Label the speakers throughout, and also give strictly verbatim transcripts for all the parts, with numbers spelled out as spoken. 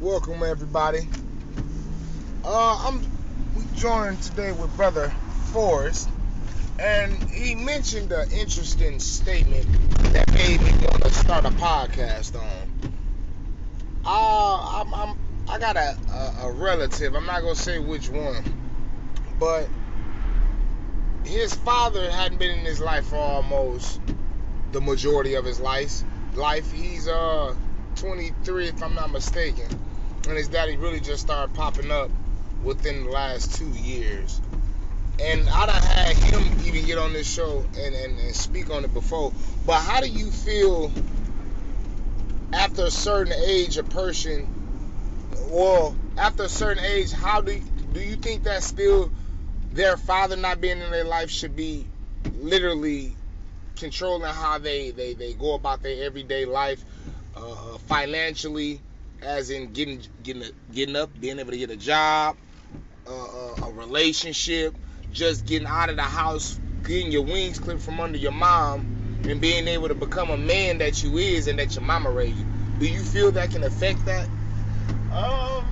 Speaker 1: Welcome everybody. Uh, I'm we joined today with Brother Forrest, and he mentioned an interesting statement that made me want to start a podcast on. Uh, I'm, I'm I got a, a, a relative. I'm not gonna say which one, but his father hadn't been in his life for almost the majority of his life. Life. He's uh twenty-three, if I'm not mistaken, and his daddy really just started popping up within the last two years. And I done had him even get on this show and, and, and speak on it before. But how do you feel after a certain age, a person, well, after a certain age, how do you, do you think that still their father not being in their life should be literally controlling how they, they, they go about their everyday life, uh, financially, as in getting getting getting up, being able to get a job, uh, a relationship, just getting out of the house, getting your wings clipped from under your mom, and being able to become a man that you is and that your mama raised you? Do you feel that can affect that?
Speaker 2: Um,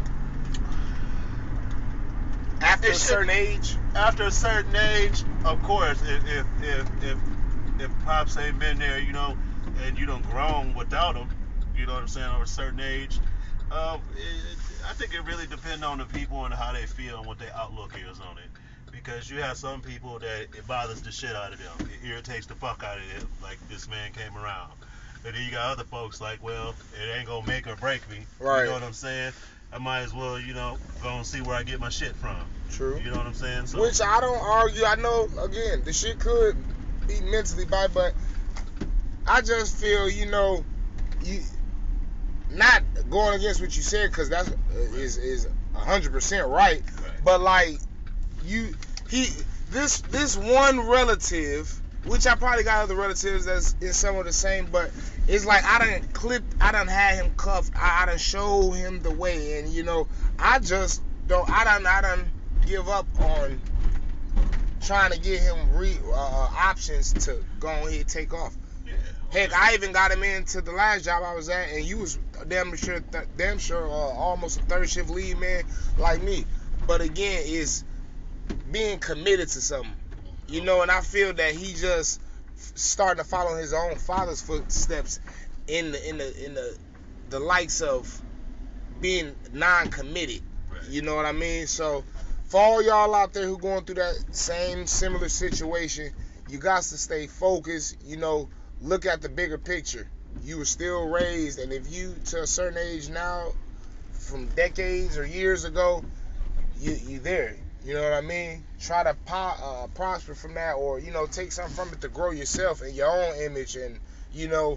Speaker 1: after a certain age.
Speaker 2: After a certain age, of course, if if if if, if pops ain't been there, you know, and you done grown without him, you know what I'm saying, over a certain age. Um, it, I think it really depends on the people and how they feel and what their outlook is on it. Because you have some people that it bothers the shit out of them. It irritates the fuck out of them, like this man came around. But then you got other folks like, well, it ain't gonna make or break me.
Speaker 1: Right.
Speaker 2: You know what I'm saying? I might as well, you know, go and see where I get my shit from.
Speaker 1: True.
Speaker 2: You know what I'm saying? So,
Speaker 1: which I don't argue. I know, again, the shit could be mentally bad, but I just feel, you know, you not going against what you said, because that is is one hundred percent right.
Speaker 2: Right.
Speaker 1: But like you, he this this one relative, which I probably got other relatives that's in some of the same, but it's like I done clipped, I done had him cuffed, I, I done showed him the way, and you know, I just don't, I done, I done give up on trying to get him re, uh, options to go ahead and take off.
Speaker 2: yeah.
Speaker 1: Heck, I even got him into the last job I was at, and you was damn sure, th- damn sure, uh, almost a third shift lead man like me. But again, it's being committed to something, you know. And I feel that he just starting to follow his own father's footsteps in the in the in the the likes of being non-committed.
Speaker 2: Right.
Speaker 1: You know what I mean? So for all y'all out there who going through that same similar situation, you got to stay focused. You know, look at the bigger picture. You were still raised, and if you to a certain age now, from decades or years ago, you you there. You know what I mean? Try to po- uh, prosper from that, or you know, take something from it to grow yourself and your own image, and you know,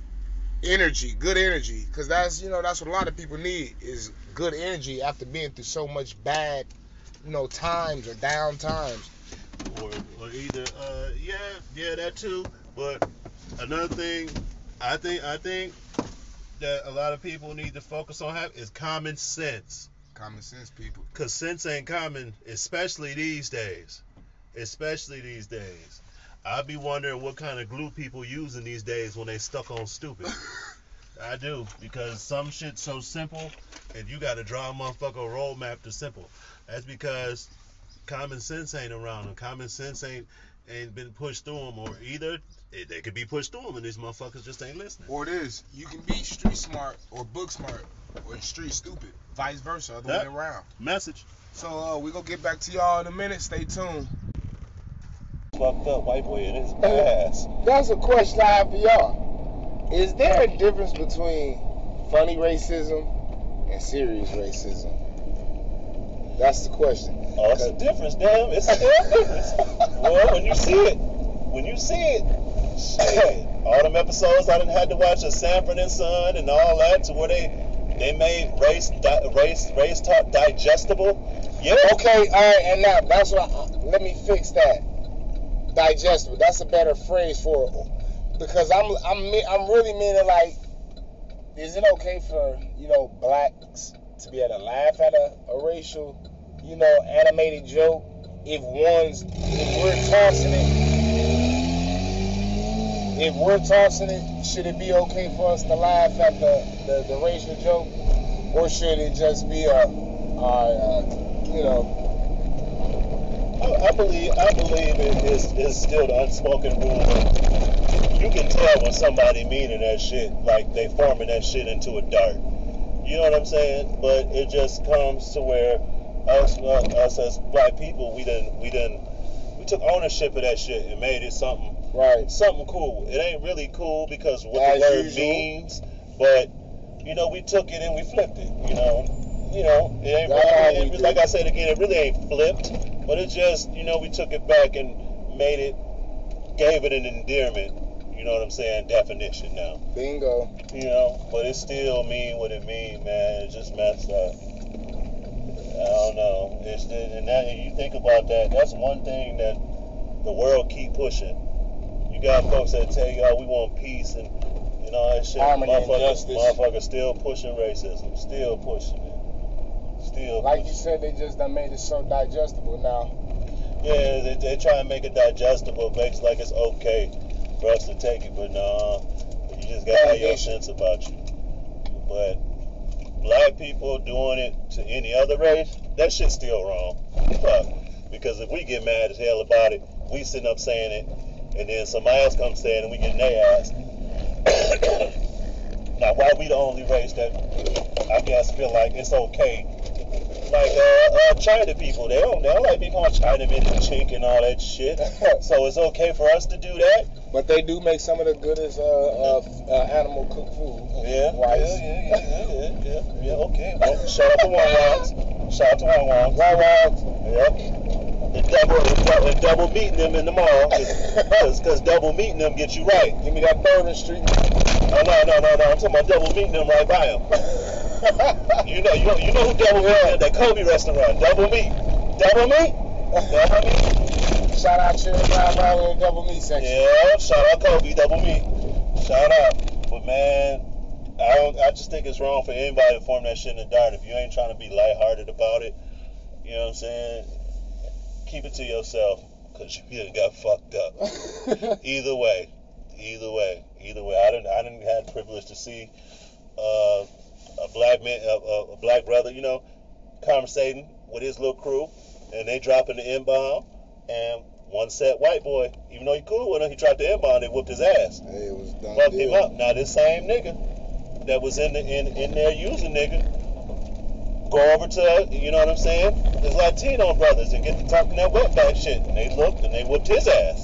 Speaker 1: energy, good energy, because that's you know that's what a lot of people need is good energy after being through so much bad, you know, times or down times.
Speaker 2: Or, or either, uh, yeah, yeah, that too. But another thing, I think, I think that a lot of people need to focus on have is common sense.
Speaker 1: Common sense, people.
Speaker 2: Cause sense ain't common, especially these days. Especially these days. I be wondering what kind of glue people using these days when they stuck on stupid. I do, because some shit's so simple, and you gotta draw a motherfucker a roadmap to simple. That's because common sense ain't around them. Common sense ain't ain't been pushed through them, or either it, they could be pushed through them, and these motherfuckers just ain't listening.
Speaker 1: Or it is, you can be street smart or book smart or street stupid. Vice versa, other
Speaker 2: That
Speaker 1: way around.
Speaker 2: Message.
Speaker 1: So uh, we gonna get back to y'all in a minute. Stay tuned.
Speaker 2: Fucked up white boy in his ass.
Speaker 1: That's a question I have for y'all. Is there a difference between funny racism and serious racism? That's the question.
Speaker 2: Oh, it's a difference, damn. It's a damn difference. Well, when you see it, when you see it, shit. All them episodes I done had to watch of Sanford and Son and all that, to where they they made race di- race race talk digestible. Yeah.
Speaker 1: Okay, all right, and now that's what. I, let me fix that. Digestible. That's a better phrase for it, because I'm I'm I'm really meaning like, is it okay for you know blacks to be able to laugh at a, a racial, you know, animated joke if one's if we're tossing it? If we're tossing it, should it be okay for us to laugh at the, the, the racial joke? or should it just be a, a, a you know?
Speaker 2: I, I believe I believe it is is still the unspoken rule. You can tell when somebody meaning that shit, like they forming that shit into a dart. You know what I'm saying? But it just comes to where us uh, us as black people, we done we done we took ownership of that shit and made it something
Speaker 1: right,
Speaker 2: something cool. It ain't really cool because what
Speaker 1: As
Speaker 2: the word
Speaker 1: usual.
Speaker 2: means, but you know we took it and we flipped it. You know, you know it ain't
Speaker 1: That's how
Speaker 2: really,
Speaker 1: we
Speaker 2: it, like
Speaker 1: do.
Speaker 2: I said again, it really ain't flipped, but it just you know we took it back and made it, gave it an endearment. You know what I'm saying? Definition now.
Speaker 1: Bingo.
Speaker 2: You know, but it still mean what it mean, man. It's just messed up. I don't know. It's the, and that and you think about that. That's one thing that the world keep pushing. You got folks that tell you, "Oh, we want peace and and all that shit."
Speaker 1: Harmony and
Speaker 2: Motherfuckers,
Speaker 1: justice.
Speaker 2: motherfuckers still pushing racism. Still pushing it. Still.
Speaker 1: Like
Speaker 2: pushing.
Speaker 1: you said, they just done made it so digestible now.
Speaker 2: Yeah, they, they try and make it digestible, makes like it's okay for us to take it, but nah, you just gotta have your sense about you. But black people doing it to any other race, that shit's still wrong. Fuck. Because if we get mad as hell about it, we sitting up saying it, and then somebody else comes saying it, and we get their ass. Now, why we the only race that I guess feel like it's okay? Like uh, uh, China people, they don't, they don't like being called Chinaman and chink and all that shit. So it's okay for us to do that.
Speaker 1: But they do make some of the goodest uh, uh, uh, animal cooked food.
Speaker 2: Yeah,
Speaker 1: Rice.
Speaker 2: yeah, yeah, yeah, yeah, yeah, yeah, okay. Well, shout out to One Wogs. Shout out to One Wogs.
Speaker 1: One Wogs.
Speaker 2: Yep. The double, the, the double meeting them in the mall, because double meeting them gets you right.
Speaker 1: Give me that Bourbon Street.
Speaker 2: Oh, no, no, no, no. I'm talking about double meeting them right by them. You know, you know, you know who double meat is? That Kobe restaurant. Double meat. Double meat. Double meat.
Speaker 1: Shout out to everybody in the double meat section.
Speaker 2: Yeah, shout out Kobe, double meat. Shout out. But man, I don't. I just think it's wrong for anybody to form that shit in the dark. If you ain't trying to be lighthearted about it, you know what I'm saying? Keep it to yourself, cause you done got fucked up. Either way, either way, either way. I didn't. I didn't have the privilege to see uh, a black man, a, a black brother, you know, conversating with his little crew, and they dropping the N-bomb, and one set white boy, even though he cool with him, he dropped the N-bomb, they whooped his ass.
Speaker 1: Hey, it was done.
Speaker 2: Fucked him up. Now this same nigga that was in the in, in there using nigga, go over to, you know what I'm saying, his Latino brothers and get to talking that wetback shit, and they looked and they whooped his ass.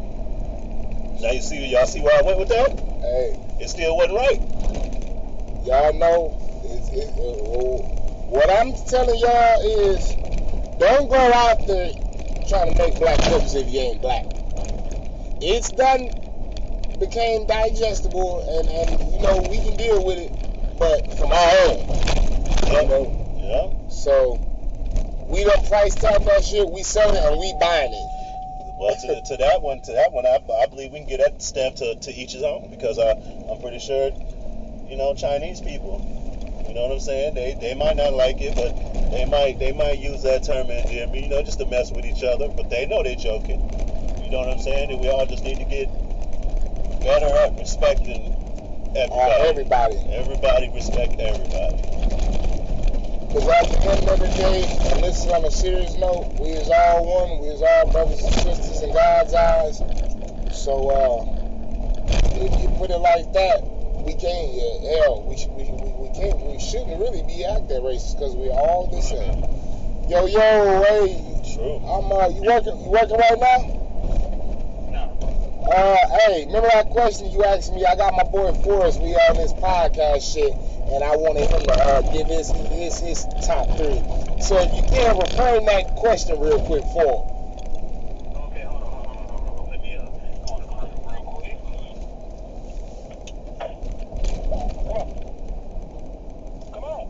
Speaker 2: Now you see, y'all see where I went with that?
Speaker 1: Hey,
Speaker 2: it still wasn't right.
Speaker 1: Y'all know, it's, it, uh, what I'm telling y'all is, don't go out there trying to make black folks if you ain't black. It's done, became digestible, and, and you know, we can deal with it, but from our own.
Speaker 2: Yep.
Speaker 1: You know?
Speaker 2: Yeah.
Speaker 1: So, we don't price tag that shit, we sell it and we buying it.
Speaker 2: Well, to, to that one, to that one, I, I believe we can get that stamp to, to each his own, because I, I'm pretty sure, you know, Chinese people, you know what I'm saying? They they might not like it, but they might they might use that term in there, you know, just to mess with each other. But they know they're joking. You know what I'm saying? And we all just need to get better at respecting everybody.
Speaker 1: Uh, everybody.
Speaker 2: Everybody respect everybody.
Speaker 1: Because at the end of the day, and this is on a serious note, we is all one, we is all brothers and sisters in God's eyes. So, uh, if you put it like that, we can't, yeah, hell, we, we, we, we can't, we shouldn't really be acting racist because we're all the same. Yo, yo, hey,
Speaker 2: True.
Speaker 1: I'm, uh, you working, you working right now?
Speaker 2: No.
Speaker 1: Uh, hey, remember that question you asked me? I got my boy Forrest, we on this podcast shit. And I wanted him to uh, give his, his his top three. So if you can, return that question real quick for him.
Speaker 3: Okay, hold on, hold on, hold on. Let me uh, go on the closet real quick. Come on.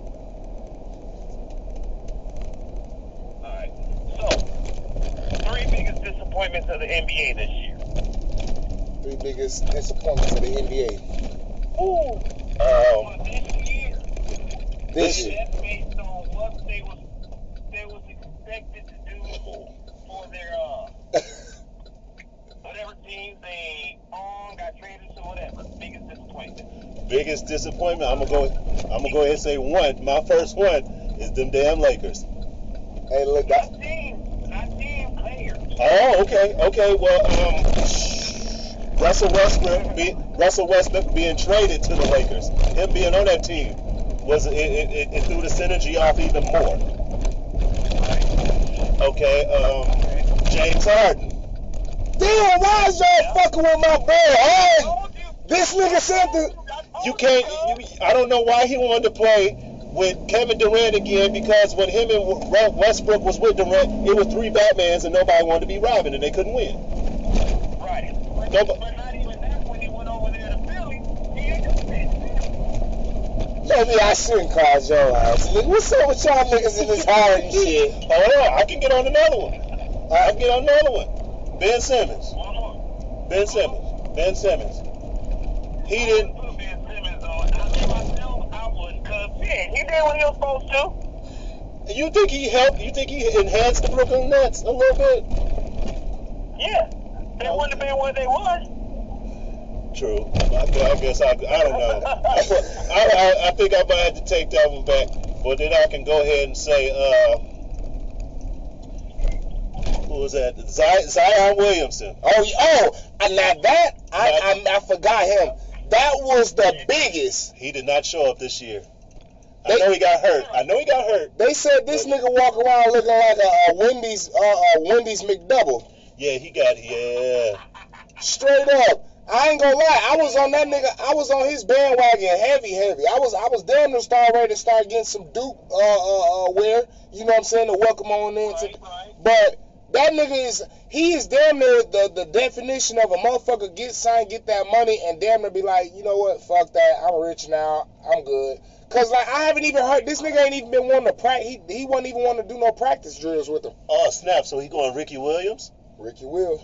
Speaker 3: All right. So, three biggest disappointments of the N B A this year.
Speaker 1: Three biggest disappointments of the N B A.
Speaker 3: Ooh.
Speaker 2: Um,
Speaker 3: This year.
Speaker 1: This year.
Speaker 3: That's based on what they was they was expected to do for their uh whatever teams they own, got traded to, whatever. Biggest disappointment.
Speaker 2: biggest disappointment, I'm gonna go. I'm gonna go ahead and say one. My first one is them damn Lakers.
Speaker 1: Hey, look, that.
Speaker 3: Not team, not team players.
Speaker 2: Oh, okay, okay. Well, um, Russell Westbrook, be, Russell Westbrook being traded to the Lakers, him being on that team, was it, it, it, it threw the synergy off even more. Okay, um, James Harden.
Speaker 1: Damn, why is y'all fucking with my boy? Hey, this nigga said that.
Speaker 2: You can't. You, I don't know why he wanted to play with Kevin Durant again, because when him and Westbrook was with Durant, it was three Batmans and nobody wanted to be Robin and they couldn't win.
Speaker 3: Right. But,
Speaker 2: Nobody.
Speaker 3: but not even that when he went over there to Philly, he ain't just
Speaker 1: Maybe I shouldn't call your ass. Nigga, what's up with y'all niggas in this Harden shit?
Speaker 2: Hold on, I can get on another one. I can get on another one. Ben Simmons.
Speaker 3: One more.
Speaker 2: Ben Simmons. Ben Simmons. He didn't.
Speaker 3: Put Ben Simmons on. I think myself, I would, cause yeah, he did what he was supposed to.
Speaker 2: You think he helped? You think he enhanced the Brooklyn Nets a little bit?
Speaker 3: Yeah. They wouldn't have been what they was.
Speaker 2: True. I, I guess I, I don't know. I, I, I think I might have to take that one back. But then I can go ahead and say, uh, who was that? Zion, Zion Williamson.
Speaker 1: Oh, oh, and now that I, I I forgot him. That was the biggest.
Speaker 2: He did not show up this year.
Speaker 1: They,
Speaker 2: I know he got hurt. I know he got hurt.
Speaker 1: They said this nigga walk around looking like a, a Wendy's uh, a Wendy's McDouble.
Speaker 2: Yeah, he got yeah.
Speaker 1: Straight up. I ain't gonna lie, I was on that nigga, I was on his bandwagon heavy, heavy. I was I was damn near start ready to start getting some Duke uh uh, uh wear, you know what I'm saying, to welcome on into.
Speaker 3: Right, right.
Speaker 1: But that nigga is, he is damn near the, the definition of a motherfucker get signed, get that money, and damn near be like, you know what, fuck that, I'm rich now, I'm good. Cause like I haven't even heard, this nigga ain't even been wanting to practice, he, he wasn't even wanting to do no practice drills with him.
Speaker 2: Oh snap! So he going Ricky Williams?
Speaker 1: Ricky Will.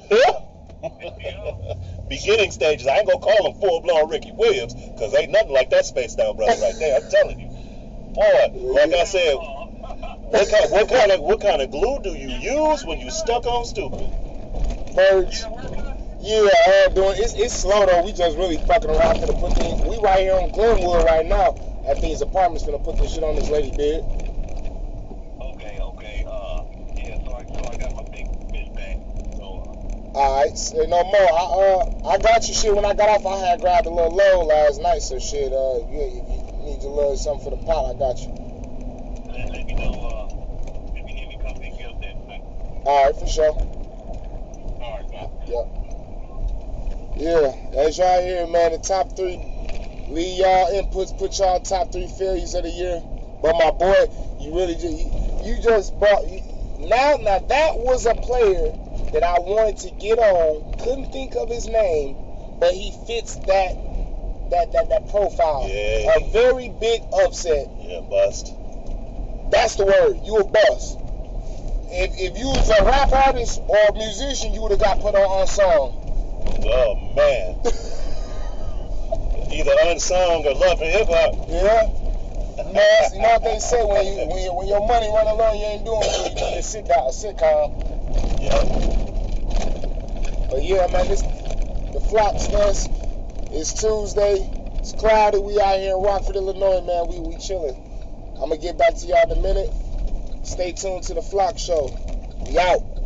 Speaker 2: Beginning stages. I ain't gonna call him full blown Ricky Williams, cause ain't nothing like that space down brother right there. I'm telling you, boy. Like I said, what kind, what kind of what kind of glue do you use when you stuck on stupid?
Speaker 1: Birds. Yeah, uh, doing it's it's slow though. We just really fucking around for to put things. We right here on Glenwood right now at these apartments finna put this shit on this lady bed.
Speaker 3: Okay, okay. Uh, yeah. So I, so I got my big bitch back. So. Uh,
Speaker 1: Alright, say no more. I uh I got you shit when I got off. I had grabbed a little low last night, so shit. Uh, yeah, if you need your little something for the pot, I got you.
Speaker 3: let, let me know. Uh, if you need me to come pick you up that night.
Speaker 1: Alright, for sure.
Speaker 3: All right, man.
Speaker 1: Yep. Yeah, as y'all hear, man, the top three. Leave y'all inputs, put y'all top three failures of the year. But my boy, you really just you, you just brought you, now. Now that was a player that I wanted to get on. Couldn't think of his name, but he fits that that that that profile.
Speaker 2: Yeah.
Speaker 1: A very big upset.
Speaker 2: Yeah, bust.
Speaker 1: That's the word. You a bust. If if you was a rap artist or a musician, you would have got put on unsung.
Speaker 2: Oh man. Either unsung or love and hip hop.
Speaker 1: Yeah. You know, you know what they say, when you when, you, when your money run along, you ain't doing good. You need to sit down, a sitcom.
Speaker 2: Yeah.
Speaker 1: But yeah, man, this the Flops Fest. It's Tuesday. It's cloudy. We out here in Rockford, Illinois, man. We we chilling. I'm gonna get back to y'all in a minute. Stay tuned to the Flock Show. We out.